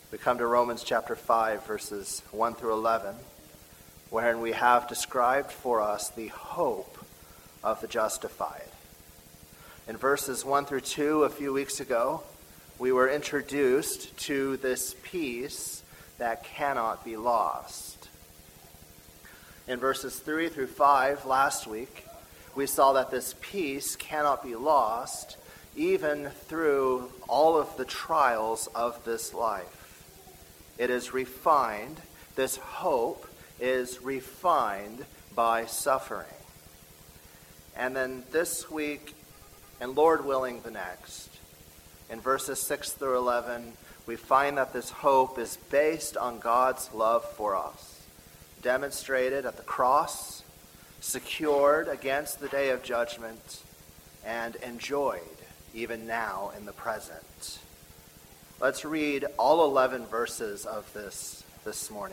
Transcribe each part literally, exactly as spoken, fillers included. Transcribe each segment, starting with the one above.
We come to Romans chapter five, verses one through eleven, wherein we have described for us the hope of the justified. In verses one through two, a few weeks ago, we were introduced to this peace that cannot be lost. In verses three through five last week, we saw that this peace cannot be lost even through all of the trials of this life. It is refined, this hope is refined by suffering. And then this week, and Lord willing the next, in verses six through eleven, we find that this hope is based on God's love for us, demonstrated at the cross, secured against the day of judgment, and enjoyed even now in the present. Let's read all eleven verses of this this morning.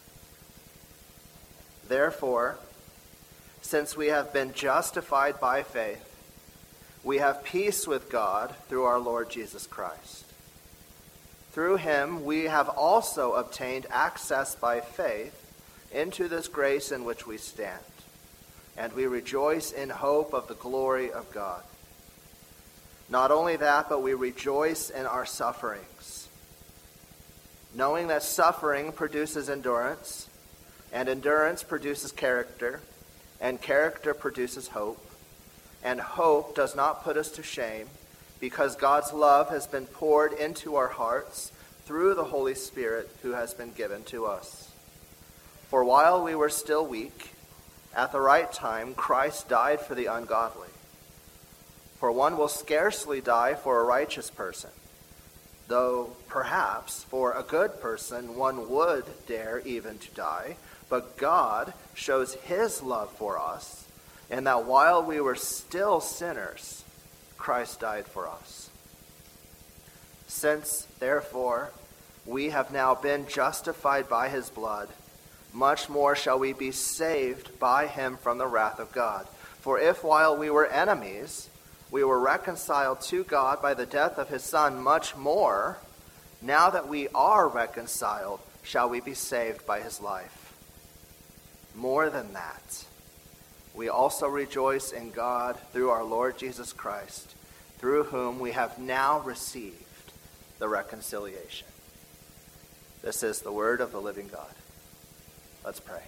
Therefore, since we have been justified by faith, we have peace with God through our Lord Jesus Christ. Through him we have also obtained access by faith into this grace in which we stand, and we rejoice in hope of the glory of God. Not only that, but we rejoice in our sufferings, knowing that suffering produces endurance, and endurance produces character, and character produces hope. And hope does not put us to shame, because God's love has been poured into our hearts through the Holy Spirit who has been given to us. For while we were still weak, at the right time Christ died for the ungodly. For one will scarcely die for a righteous person, though perhaps for a good person one would dare even to die. But God shows his love for us, in that while we were still sinners, Christ died for us. Since, therefore, we have now been justified by his blood, much more shall we be saved by him from the wrath of God. For if while we were enemies, we were reconciled to God by the death of his Son, much more, now that we are reconciled, shall we be saved by his life. More than that, we also rejoice in God through our Lord Jesus Christ, through whom we have now received the reconciliation. This is the word of the living God. Let's pray.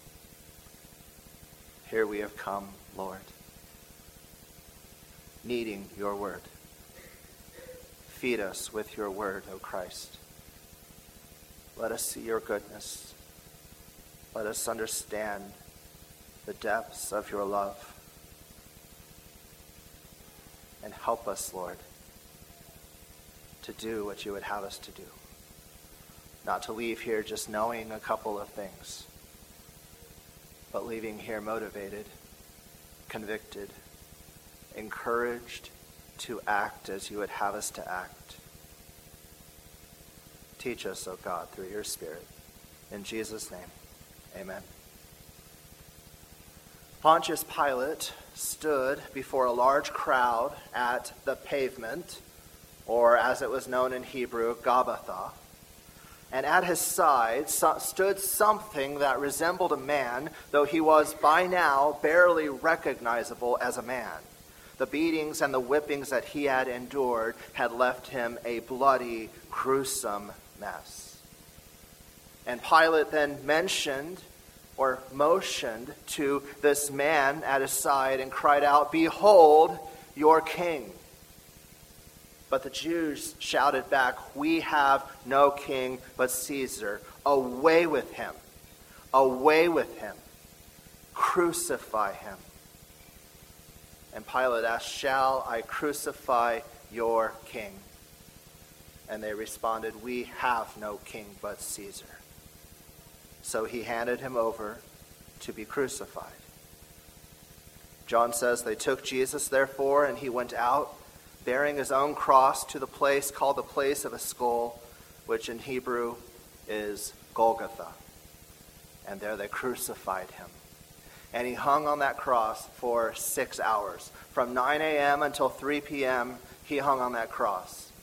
Here we have come, Lord, needing your word. Feed us with your word, O Christ. Let us see your goodness. Let us understand the depths of your love. And help us, Lord, to do what you would have us to do. Not to leave here just knowing a couple of things, but leaving here motivated, convicted, encouraged to act as you would have us to act. Teach us, O God, through your Spirit. In Jesus' name, amen. Pontius Pilate stood before a large crowd at the pavement, or as it was known in Hebrew, Gabbatha. And at his side stood something that resembled a man, though he was by now barely recognizable as a man. The beatings and the whippings that he had endured had left him a bloody, gruesome mess. And Pilate then mentioned or motioned to this man at his side and cried out, "Behold your king." But the Jews shouted back, "We have no king but Caesar. Away with him. Away with him. Crucify him." And Pilate asked, "Shall I crucify your king?" And they responded, "We have no king but Caesar." So he handed him over to be crucified. John says, they took Jesus, therefore, and he went out, bearing his own cross to the place called the place of a skull, which in Hebrew is Golgotha. And there they crucified him. And he hung on that cross for six hours. From nine a.m. until three p.m., he hung on that cross.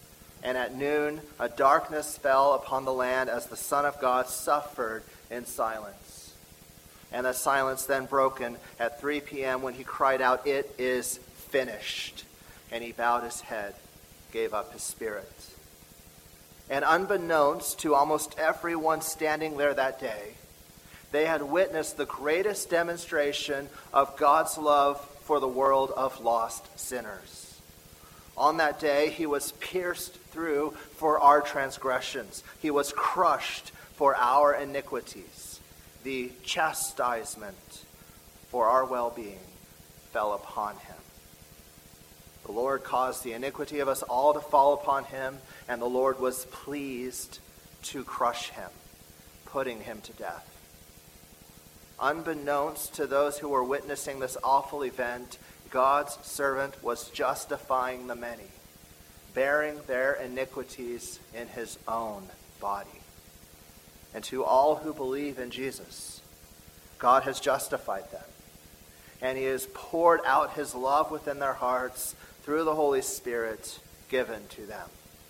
And at noon, a darkness fell upon the land as the Son of God suffered in silence. And the silence then broken at three p.m. when he cried out, "It is finished." And he bowed his head, gave up his spirit. And unbeknownst to almost everyone standing there that day, they had witnessed the greatest demonstration of God's love for the world of lost sinners. On that day, he was pierced through for our transgressions. He was crushed for our iniquities. The chastisement for our well-being fell upon him. The Lord caused the iniquity of us all to fall upon him, and the Lord was pleased to crush him, putting him to death. Unbeknownst to those who were witnessing this awful event, God's servant was justifying the many, bearing their iniquities in his own body. And to all who believe in Jesus, God has justified them. And he has poured out his love within their hearts through the Holy Spirit given to them.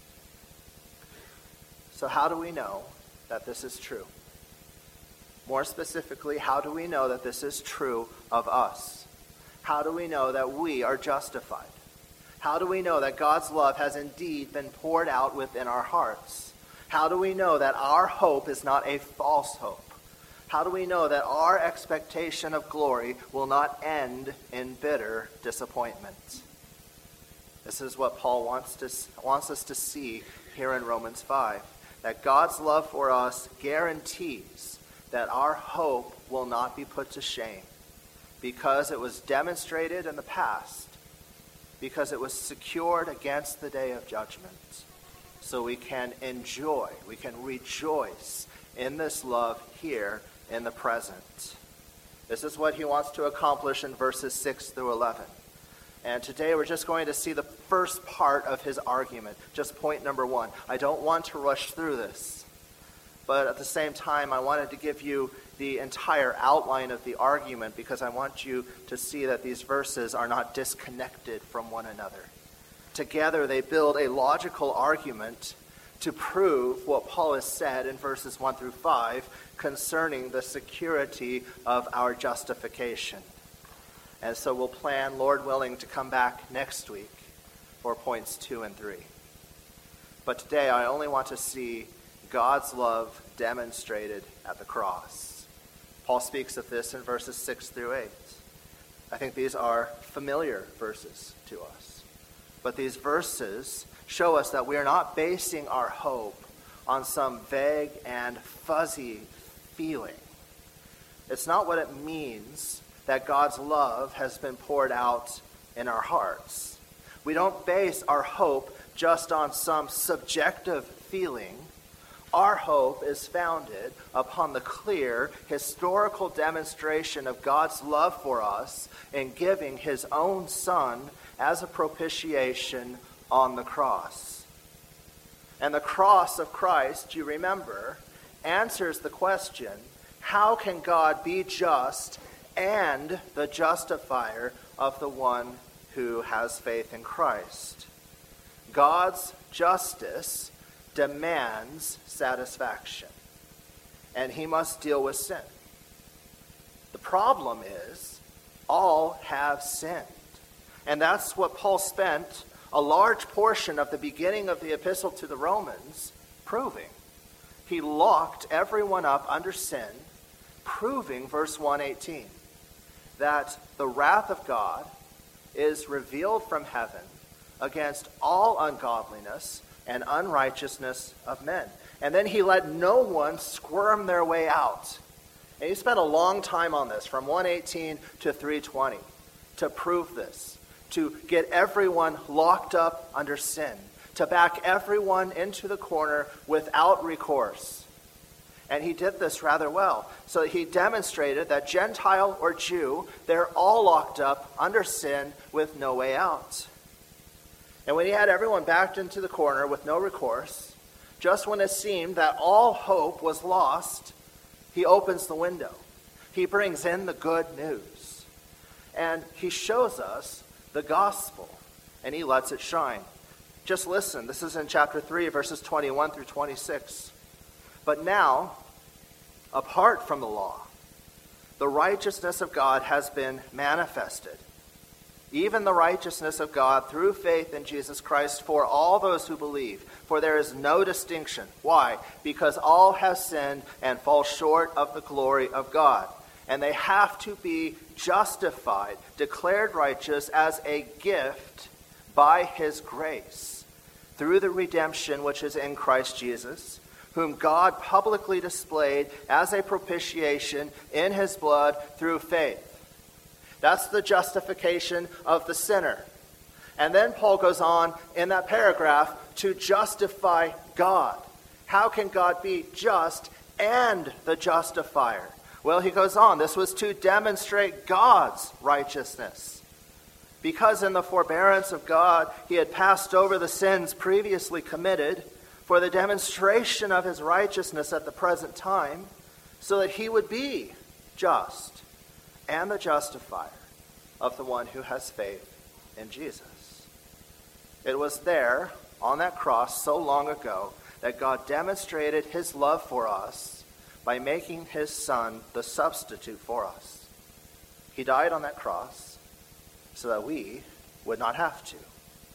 So how do we know that this is true? More specifically, how do we know that this is true of us? How do we know that we are justified? How do we know that God's love has indeed been poured out within our hearts? How do we know that our hope is not a false hope? How do we know that our expectation of glory will not end in bitter disappointment? This is what Paul wants to, wants us to see here in Romans five, that God's love for us guarantees that our hope will not be put to shame, because it was demonstrated in the past, because it was secured against the day of judgment. So we can enjoy, we can rejoice in this love here in the present. This is what he wants to accomplish in verses six through eleven. And today we're just going to see the first part of his argument, just point number one. I don't want to rush through this, but at the same time I wanted to give you the entire outline of the argument because I want you to see that these verses are not disconnected from one another. Together they build a logical argument to prove what Paul has said in verses one through five concerning the security of our justification. And so we'll plan, Lord willing, to come back next week for points two and three. But today I only want to see God's love demonstrated at the cross. Paul speaks of this in verses six through eight. I think these are familiar verses to us. But these verses show us that we are not basing our hope on some vague and fuzzy feeling. It's not what it means that God's love has been poured out in our hearts. We don't base our hope just on some subjective feeling. Our hope is founded upon the clear historical demonstration of God's love for us in giving his own Son as a propitiation on the cross. And the cross of Christ, you remember, answers the question, how can God be just and the justifier of the one who has faith in Christ? God's justice demands satisfaction, and he must deal with sin. The problem is, all have sinned. And that's what Paul spent a large portion of the beginning of the epistle to the Romans proving. He locked everyone up under sin, proving, verse one eighteen, that the wrath of God is revealed from heaven against all ungodliness and unrighteousness of men. And then he let no one squirm their way out. And he spent a long time on this, from one eighteen to three twenty, to prove this, to get everyone locked up under sin, to back everyone into the corner without recourse. And he did this rather well. So he demonstrated that Gentile or Jew, they're all locked up under sin with no way out. And when he had everyone backed into the corner with no recourse, just when it seemed that all hope was lost, he opens the window. He brings in the good news. And he shows us the gospel, and he lets it shine. Just listen. This is in chapter three, verses twenty-one through twenty-six. But now, apart from the law, the righteousness of God has been manifested, even the righteousness of God through faith in Jesus Christ for all those who believe. For there is no distinction. Why? Because all have sinned and fall short of the glory of God. And they have to be justified, declared righteous as a gift by his grace, through the redemption which is in Christ Jesus, whom God publicly displayed as a propitiation in his blood through faith. That's the justification of the sinner. And then Paul goes on in that paragraph to justify God. How can God be just and the justifier? Well, he goes on. This was to demonstrate God's righteousness. Because in the forbearance of God, he had passed over the sins previously committed for the demonstration of his righteousness at the present time, so that he would be just and the justifier of the one who has faith in Jesus. It was there, on that cross so long ago, that God demonstrated his love for us by making his Son the substitute for us. He died on that cross so that we would not have to.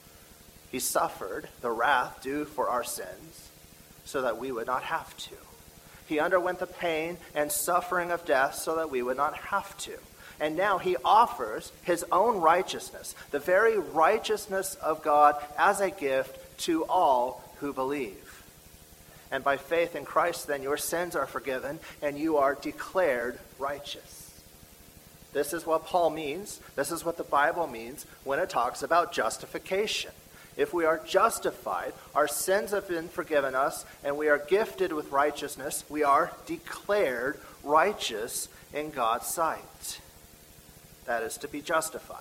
He suffered the wrath due for our sins so that we would not have to. He underwent the pain and suffering of death so that we would not have to. And now he offers his own righteousness, the very righteousness of God, as a gift to all who believe. And by faith in Christ, then, your sins are forgiven and you are declared righteous. This is what Paul means. This is what the Bible means when it talks about justification. If we are justified, our sins have been forgiven us, and we are gifted with righteousness, we are declared righteous in God's sight. That is to be justified.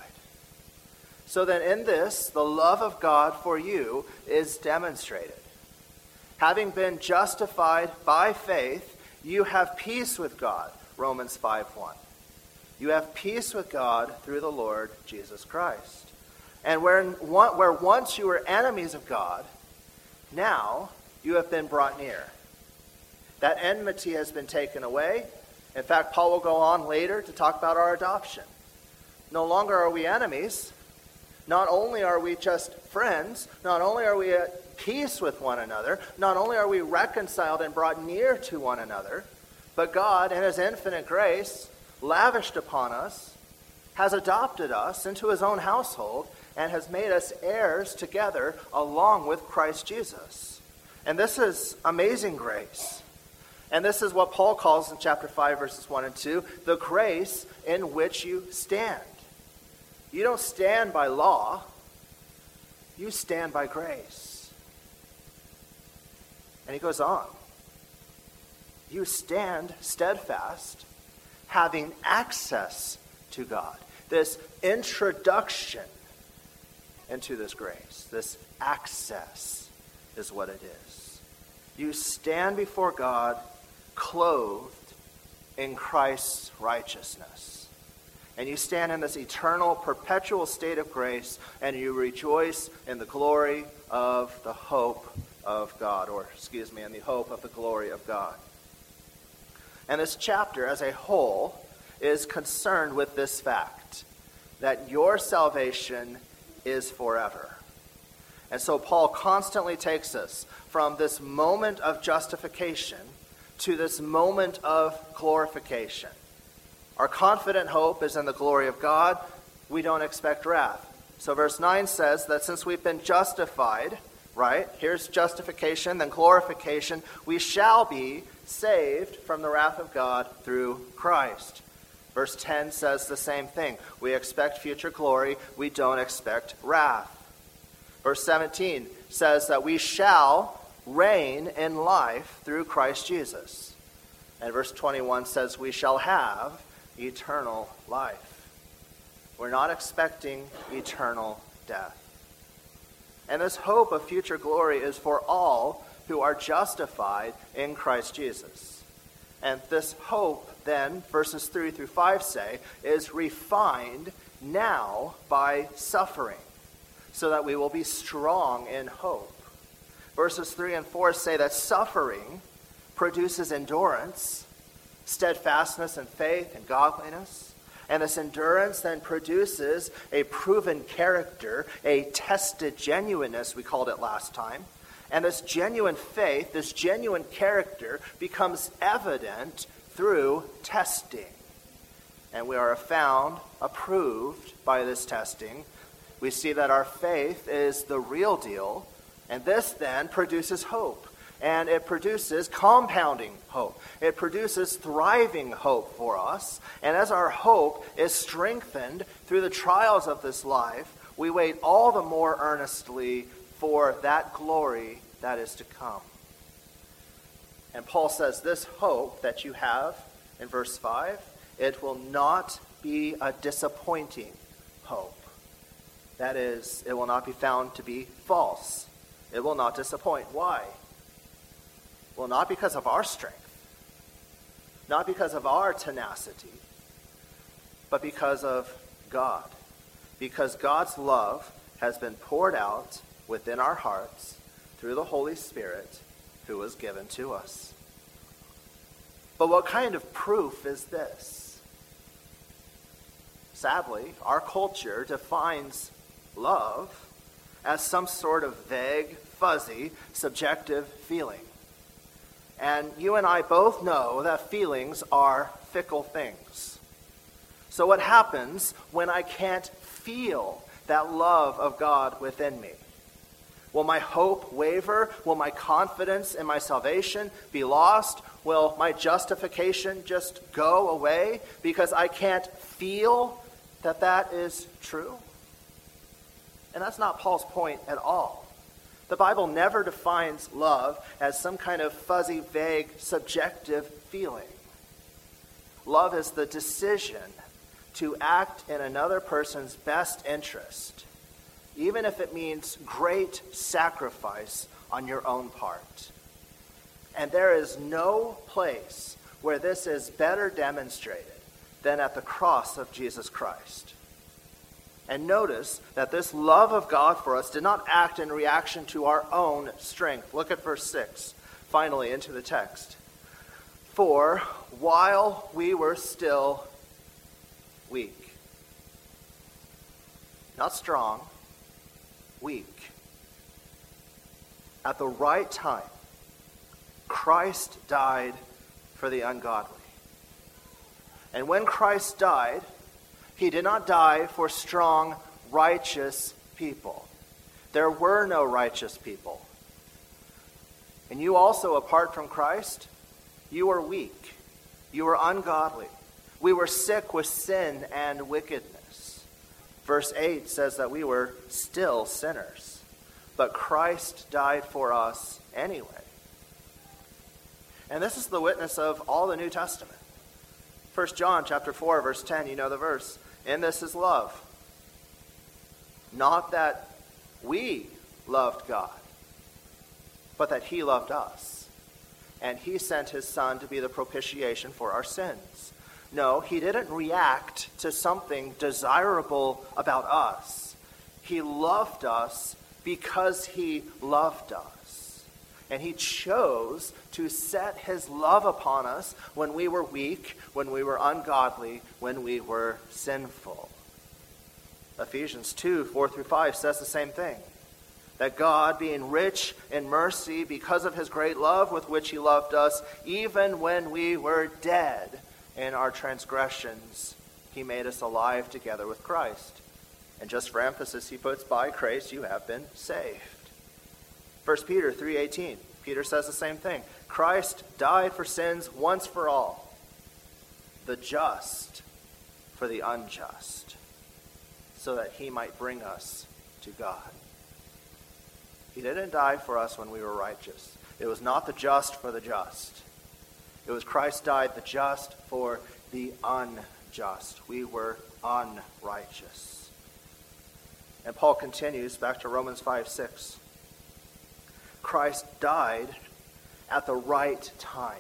So then in this, the love of God for you is demonstrated. Having been justified by faith, you have peace with God, Romans five one. You have peace with God through the Lord Jesus Christ. And where, where once you were enemies of God, now you have been brought near. That enmity has been taken away. In fact, Paul will go on later to talk about our adoption. No longer are we enemies. Not only are we just friends, not only are we at peace with one another, not only are we reconciled and brought near to one another, but God, in his infinite grace, lavished upon us, has adopted us into his own household, and has made us heirs together along with Christ Jesus. And this is amazing grace. And this is what Paul calls in chapter five, verses one and two, the grace in which you stand. You don't stand by law. You stand by grace. And he goes on. You stand steadfast, having access to God. This introduction into this grace, this access is what it is. You stand before God clothed in Christ's righteousness. And you stand in this eternal, perpetual state of grace, and you rejoice in the glory of the hope of God, or excuse me, in the hope of the glory of God. And this chapter as a whole is concerned with this fact, that your salvation is forever. And so Paul constantly takes us from this moment of justification to this moment of glorification. Our confident hope is in the glory of God. We don't expect wrath. So verse nine says that since we've been justified, right? Here's justification, then glorification. We shall be saved from the wrath of God through Christ. Verse ten says the same thing. We expect future glory. We don't expect wrath. Verse seventeen says that we shall reign in life through Christ Jesus. And verse twenty-one says we shall have eternal life. We're not expecting eternal death. And this hope of future glory is for all who are justified in Christ Jesus. And this hope, then, verses three through five say, is refined now by suffering. so that we will be strong in hope. Verses three and four say that suffering produces endurance, steadfastness and faith and godliness. And this endurance then produces a proven character, a tested genuineness, we called it last time. And this genuine faith, this genuine character becomes evident through testing. And we are found approved by this testing. We see that our faith is the real deal, and this then produces hope. And it produces compounding hope. It produces thriving hope for us. And as our hope is strengthened through the trials of this life, we wait all the more earnestly for that glory that is to come. And Paul says this hope that you have in verse five, it will not be a disappointing hope. That is, it will not be found to be false. It will not disappoint. Why? Well, not because of our strength, not because of our tenacity, but because of God. Because God's love has been poured out within our hearts through the Holy Spirit who was given to us. But what kind of proof is this? Sadly, our culture defines love as some sort of vague, fuzzy, subjective feeling. And you and I both know that feelings are fickle things. So what happens when I can't feel that love of God within me? Will my hope waver? Will my confidence in my salvation be lost? Will my justification just go away because I can't feel that that is true? And that's not Paul's point at all. The Bible never defines love as some kind of fuzzy, vague, subjective feeling. Love is the decision to act in another person's best interest, even if it means great sacrifice on your own part. And there is no place where this is better demonstrated than at the cross of Jesus Christ. And notice that this love of God for us did not act in reaction to our own strength. Look at verse six, finally into the text. For while we were still weak, not strong, weak, at the right time, Christ died for the ungodly. And when Christ died, he did not die for strong, righteous people. There were no righteous people. And you also, apart from Christ, you were weak. You were ungodly. We were sick with sin and wickedness. Verse eight says that we were still sinners. But Christ died for us anyway. And this is the witness of all the New Testament. First John chapter four, verse ten, you know the verse. And this is love. Not that we loved God, but that he loved us. And he sent his Son to be the propitiation for our sins. No, he didn't react to something desirable about us. He loved us because he loved us. And he chose to set his love upon us when we were weak, when we were ungodly, when we were sinful. Ephesians two, four through five says the same thing. That God, being rich in mercy because of his great love with which he loved us, even when we were dead in our transgressions, he made us alive together with Christ. And just for emphasis, he puts, by grace you have been saved. First Peter three eighteen, Peter says the same thing. Christ died for sins once for all, the just for the unjust, so that he might bring us to God. He didn't die for us when we were righteous. It was not the just for the just. It was Christ died the just for the unjust. We were unrighteous. And Paul continues back to Romans five six. Christ died at the right time.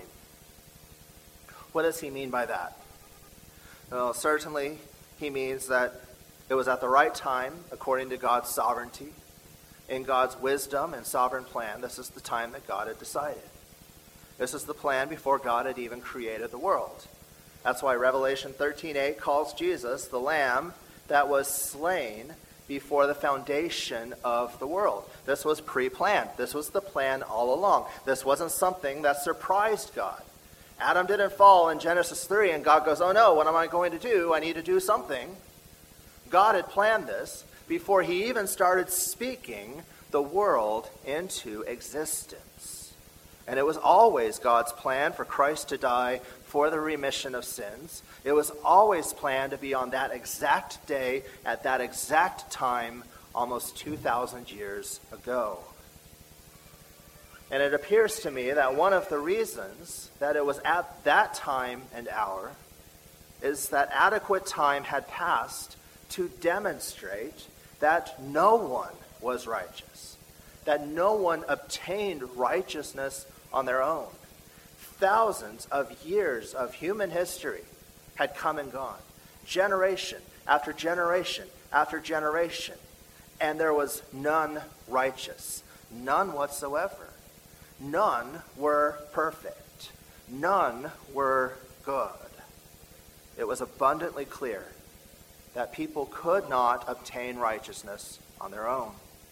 What does he mean by that? Well, certainly he means that It was at the right time, according to God's sovereignty. In God's wisdom and sovereign plan, this is the time that God had decided. This is the plan before God had even created the world. That's why Revelation thirteen eight calls Jesus the Lamb that was slain before the foundation of the world. This was pre-planned. This was the plan all along. This wasn't something that surprised God. Adam didn't fall in Genesis three and God goes, oh no, what am I going to do? I need to do something. God had planned this before he even started speaking the world into existence. And it was always God's plan for Christ to die for the remission of sins. It was always planned to be on that exact day, at that exact time, almost two thousand years ago. And it appears to me that one of the reasons that it was at that time and hour is that adequate time had passed to demonstrate that no one was righteous, that no one obtained righteousness on their own. Thousands of years of human history had come and gone, generation after generation after generation, and there was none righteous, none whatsoever. None were perfect. None were good. It was abundantly clear that people could not obtain righteousness on their own.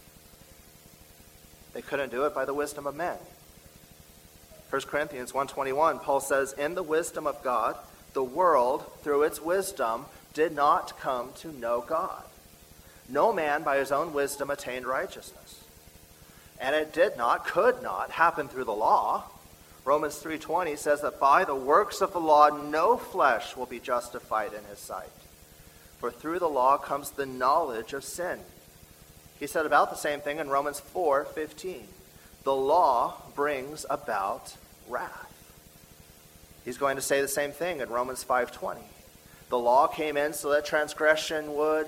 They couldn't do it by the wisdom of men. First Corinthians one twenty-one, Paul says, in the wisdom of God, the world, through its wisdom, did not come to know God. No man by his own wisdom attained righteousness. And it did not, could not, happen through the law. Romans three twenty says that by the works of the law, no flesh will be justified in his sight. For through the law comes the knowledge of sin. He said about the same thing in Romans four fifteen. The law brings about wrath. He's going to say the same thing in Romans five twenty. The law came in so that transgression would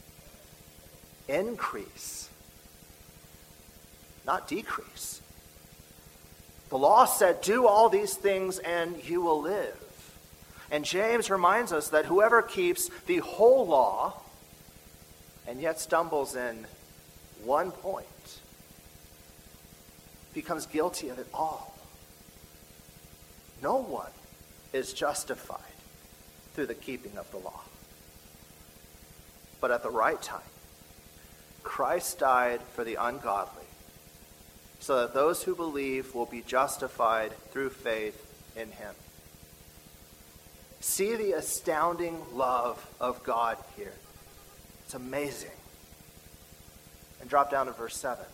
increase, not decrease. The law said, do all these things and you will live. And James reminds us that whoever keeps the whole law and yet stumbles in one point becomes guilty of it all. No one is justified through the keeping of the law. But at the right time, Christ died for the ungodly, so that those who believe will be justified through faith in him. See the astounding love of God here. It's amazing. And drop down to verse seven.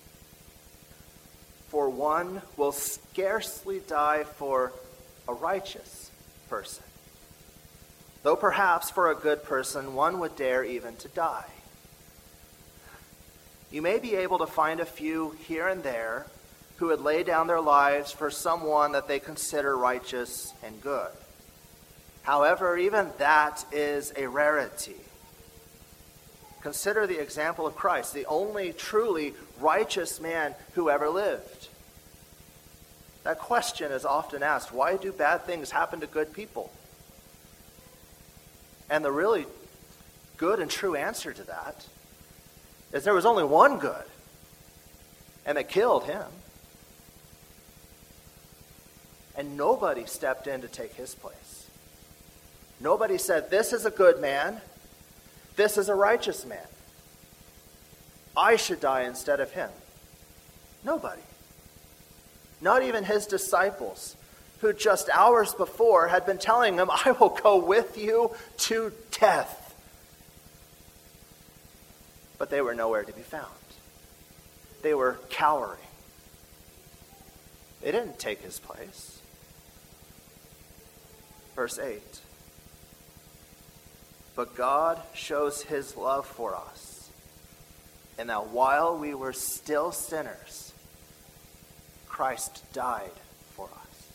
For one will scarcely die for a righteous person, though perhaps for a good person one would dare even to die. You may be able to find a few here and there who would lay down their lives for someone that they consider righteous and good. However, even that is a rarity. Consider the example of Christ, the only truly righteous man who ever lived. That question is often asked, why do bad things happen to good people? And the really good and true answer to that is there was only one good, and they killed him. And nobody stepped in to take his place. Nobody said, this is a good man, this is a righteous man. I should die instead of him. Nobody. Not even his disciples, who just hours before had been telling him, I will go with you to death. But they were nowhere to be found. They were cowering. They didn't take his place. Verse eight. But God shows his love for us, in that while we were still sinners, Christ died for us.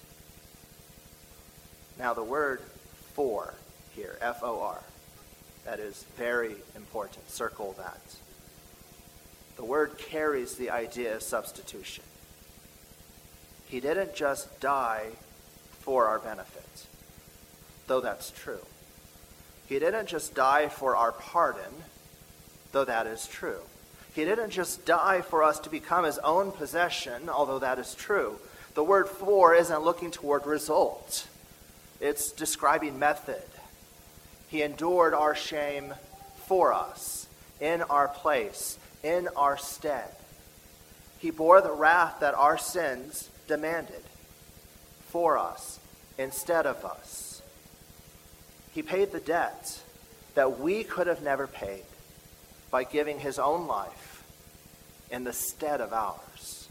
Now the word for here, F O R, that is very important. Circle that. The word carries the idea of substitution. He didn't just die for our benefit, though that's true. He didn't just die for our pardon, though that is true. He didn't just die for us to become his own possession, although that is true. The word for isn't looking toward result. It's describing method. He endured our shame for us, in our place, in our stead. He bore the wrath that our sins demanded for us, instead of us. He paid the debt that we could have never paid by giving his own life in the stead of ours.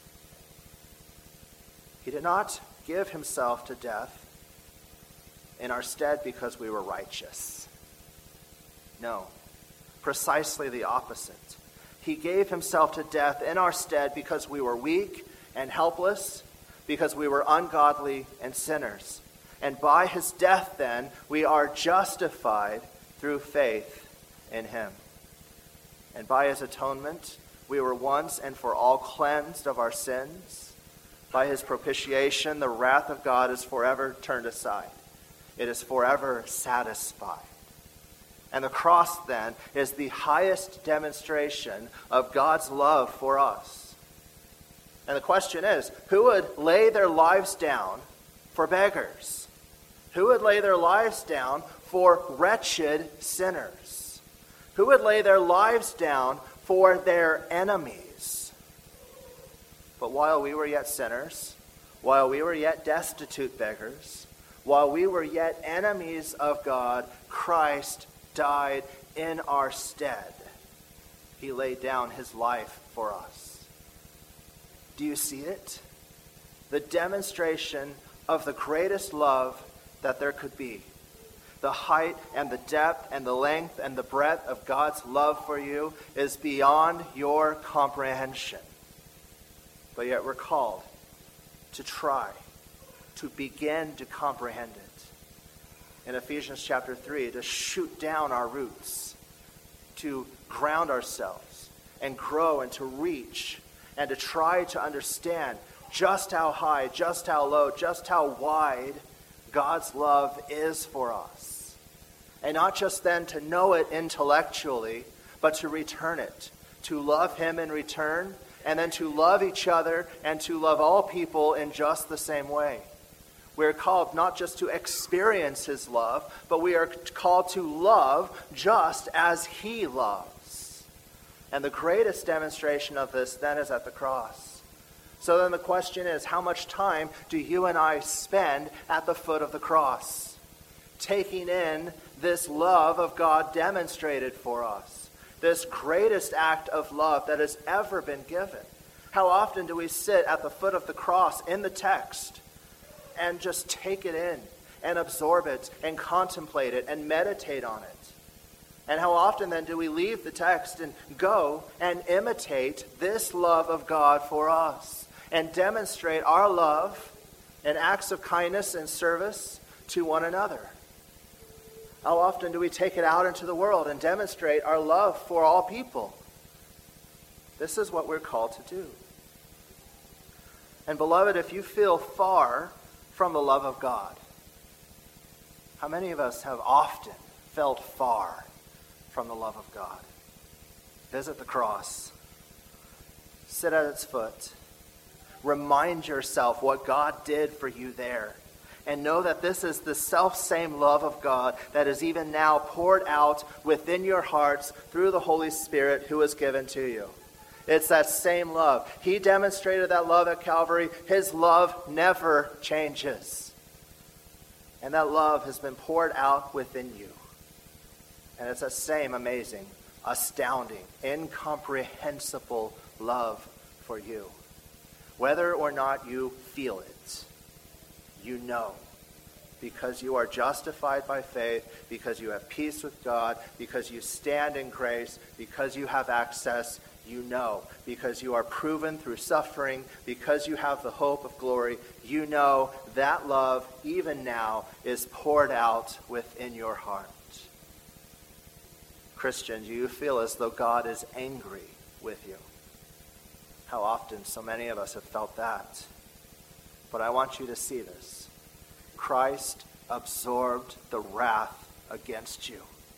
He did not give himself to death in our stead because we were righteous. No, precisely the opposite. He gave himself to death in our stead because we were weak and helpless, because we were ungodly and sinners. And by his death, then, we are justified through faith in him. And by his atonement, we were once and for all cleansed of our sins. By his propitiation, the wrath of God is forever turned aside. It is forever satisfied. And the cross, then, is the highest demonstration of God's love for us. And the question is, who would lay their lives down for beggars? Who would lay their lives down for wretched sinners? Who would lay their lives down for their enemies? But while we were yet sinners, while we were yet destitute beggars, while we were yet enemies of God, Christ died in our stead. He laid down his life for us. Do you see it? The demonstration of the greatest love that there could be. The height and the depth and the length and the breadth of God's love for you is beyond your comprehension. But yet we're called to try, to begin to comprehend it. In Ephesians chapter three, to shoot down our roots, to ground ourselves and grow and to reach and to try to understand just how high, just how low, just how wide God's love is for us. And not just then to know it intellectually, but to return it, to love him in return, and then to love each other and to love all people in just the same way. We're called not just to experience his love, but we are called to love just as he loves. And the greatest demonstration of this then is at the cross. So then the question is, how much time do you and I spend at the foot of the cross, taking in this love of God demonstrated for us, this greatest act of love that has ever been given? How often do we sit at the foot of the cross in the text and just take it in and absorb it and contemplate it and meditate on it? And how often then do we leave the text and go and imitate this love of God for us and demonstrate our love and acts of kindness and service to one another? How often do we take it out into the world and demonstrate our love for all people? This is what we're called to do. And beloved, if you feel far from the love of God, how many of us have often felt far from the love of God? Visit the cross. Sit at its foot. Remind yourself what God did for you there. And know that this is the self-same love of God that is even now poured out within your hearts through the Holy Spirit who is given to you. It's that same love. He demonstrated that love at Calvary. His love never changes. And that love has been poured out within you. And it's that same amazing, astounding, incomprehensible love for you. Whether or not you feel it, you know, because you are justified by faith, because you have peace with God, because you stand in grace, because you have access, you know, because you are proven through suffering, because you have the hope of glory, you know that love, even now, is poured out within your heart. Christians, you feel as though God is angry with you. How often so many of us have felt that. But I want you to see this. Christ absorbed the wrath against you.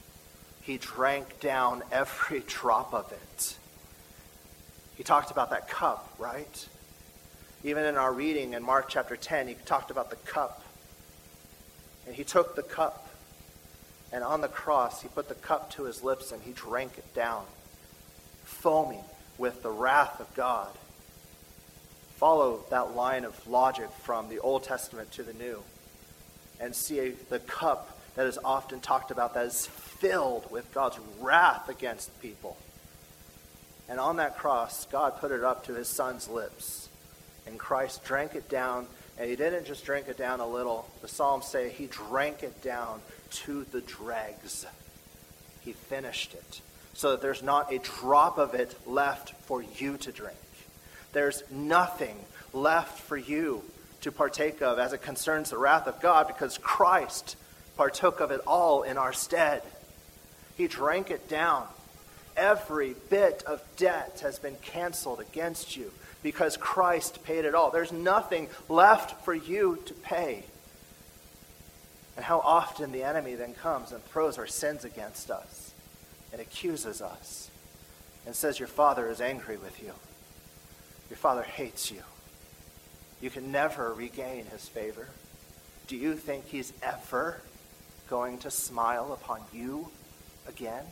he drank down every drop of it. He talked about that cup, right? Even in our reading in Mark chapter ten, he talked about the cup. And he took the cup, and on the cross, he put the cup to his lips and he drank it down, foaming with the wrath of God. Follow that line of logic from the Old Testament to the New and see the cup that is often talked about that is filled with God's wrath against people. And on that cross, God put it up to his son's lips. And Christ drank it down, and he didn't just drink it down a little. The Psalms say he drank it down to the dregs. He finished it, so that there's not a drop of it left for you to drink. There's nothing left for you to partake of as it concerns the wrath of God, because Christ partook of it all in our stead. He drank it down. Every bit of debt has been canceled against you because Christ paid it all. There's nothing left for you to pay. And how often the enemy then comes and throws our sins against us and accuses us and says, your Father is angry with you. Your Father hates you. You can never regain his favor. Do you think he's ever going to smile upon you again?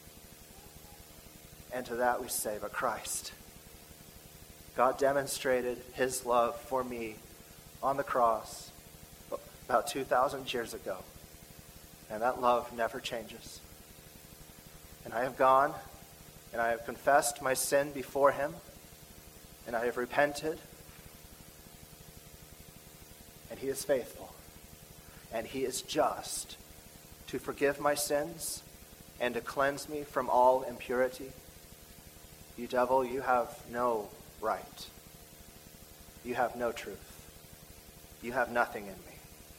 And to that we say, but Christ, God demonstrated his love for me on the cross about two thousand years ago. And that love never changes. And I have gone and I have confessed my sin before him, and I have repented, and he is faithful, and he is just to forgive my sins and to cleanse me from all impurity. You devil, you have no right. You have no truth. You have nothing in me.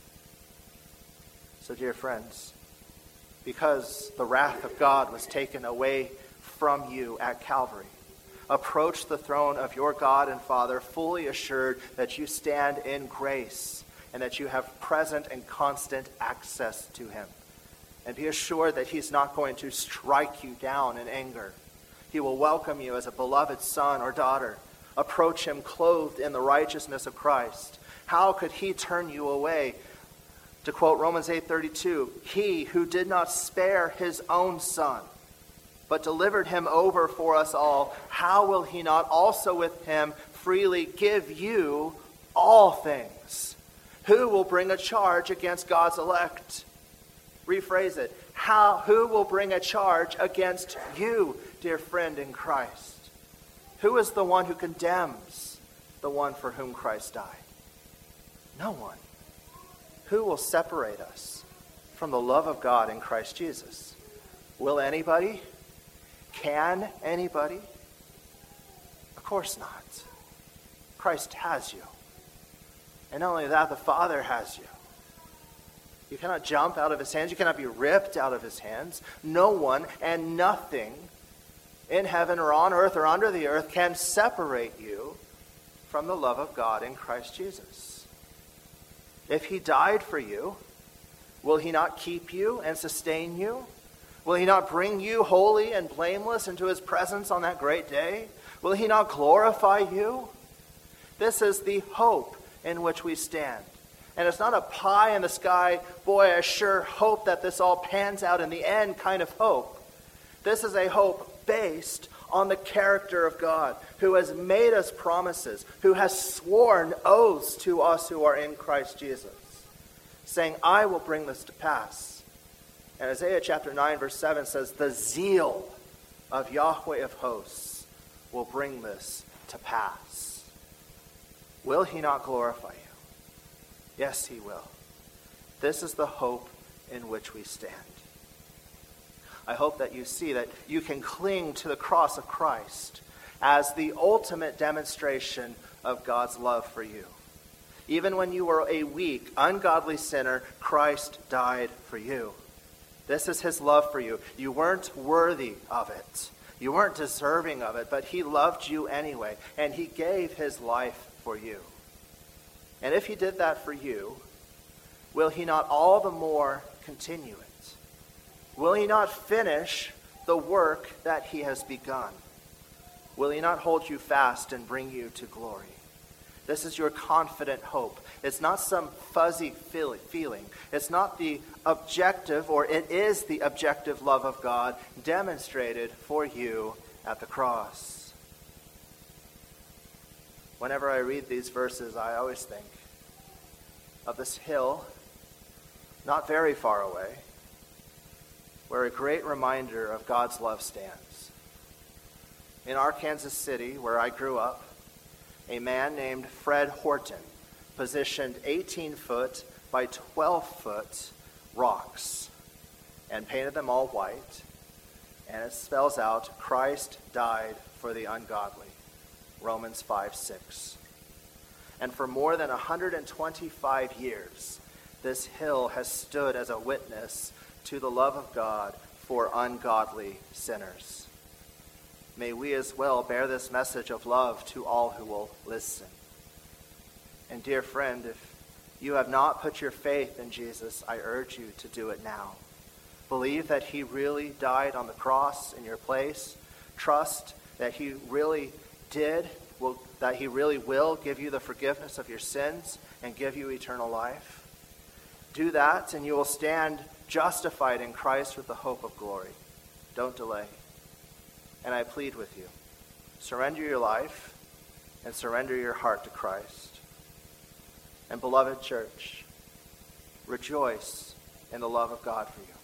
So, dear friends, because the wrath of God was taken away from you at Calvary, approach the throne of your God and Father fully assured that you stand in grace and that you have present and constant access to him. And be assured that he's not going to strike you down in anger. He will welcome you as a beloved son or daughter. Approach him clothed in the righteousness of Christ. How could he turn you away? To quote Romans eight thirty-two, he who did not spare his own son, but delivered him over for us all, how will he not also with him freely give you all things? Who will bring a charge against God's elect? Rephrase it. How, who will bring a charge against you, dear friend in Christ? Who is the one who condemns the one for whom Christ died? No one. Who will separate us from the love of God in Christ Jesus? Will anybody? Can anybody? Of course not. Christ has you. And not only that, the Father has you. You cannot jump out of his hands. You cannot be ripped out of his hands. No one and nothing in heaven or on earth or under the earth can separate you from the love of God in Christ Jesus. If he died for you, will he not keep you and sustain you? Will he not bring you holy and blameless into his presence on that great day? Will he not glorify you? This is the hope in which we stand. And it's not a pie in the sky, boy, I sure hope that this all pans out in the end kind of hope. This is a hope based on the character of God, who has made us promises, who has sworn oaths to us who are in Christ Jesus, saying, I will bring this to pass. And Isaiah chapter nine verse seven says, the zeal of Yahweh of hosts will bring this to pass. Will he not glorify you? Yes, he will. This is the hope in which we stand. I hope that you see that you can cling to the cross of Christ as the ultimate demonstration of God's love for you. Even when you were a weak, ungodly sinner, Christ died for you. This is his love for you. You weren't worthy of it. You weren't deserving of it, but he loved you anyway, and he gave his life for you. And if he did that for you, will he not all the more continue it? Will he not finish the work that he has begun? Will he not hold you fast and bring you to glory? This is your confident hope. It's not some fuzzy feeling. It's not the objective, or it is the objective love of God demonstrated for you at the cross. Whenever I read these verses, I always think of this hill, not very far away, where a great reminder of God's love stands. In Arkansas City, where I grew up, a man named Fred Horton positioned eighteen foot by twelve foot rocks and painted them all white, and it spells out, Christ died for the ungodly, Romans five six. And for more than one hundred twenty-five years, this hill has stood as a witness to the love of God for ungodly sinners. May we as well bear this message of love to all who will listen. And dear friend, if you have not put your faith in Jesus, I urge you to do it now. Believe that he really died on the cross in your place. Trust that he really did, will, that he really will give you the forgiveness of your sins and give you eternal life. Do that, and you will stand justified in Christ with the hope of glory. Don't delay. And I plead with you, surrender your life and surrender your heart to Christ. And beloved church, rejoice in the love of God for you.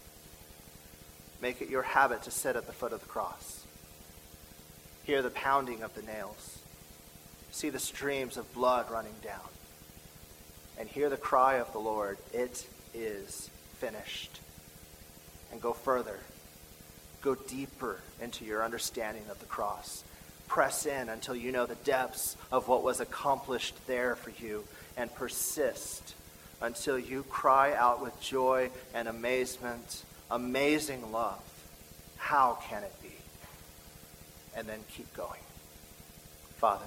Make it your habit to sit at the foot of the cross. Hear the pounding of the nails. See the streams of blood running down. And hear the cry of the Lord, it is finished. And go further. Go deeper into your understanding of the cross. Press in until you know the depths of what was accomplished there for you, and persist until you cry out with joy and amazement, amazing love. How can it be? And then keep going. Father,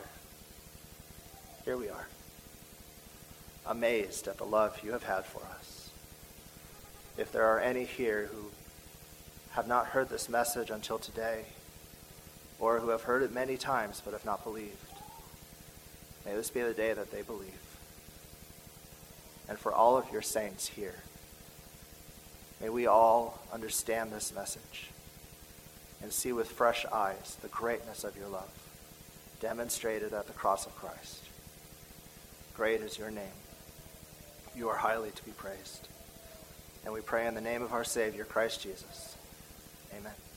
here we are, amazed at the love you have had for us. If there are any here who have not heard this message until today, or who have heard it many times but have not believed, may this be the day that they believe. And for all of your saints here, may we all understand this message and see with fresh eyes the greatness of your love demonstrated at the cross of Christ. Great is your name. You are highly to be praised. And we pray in the name of our Savior, Christ Jesus. Amen.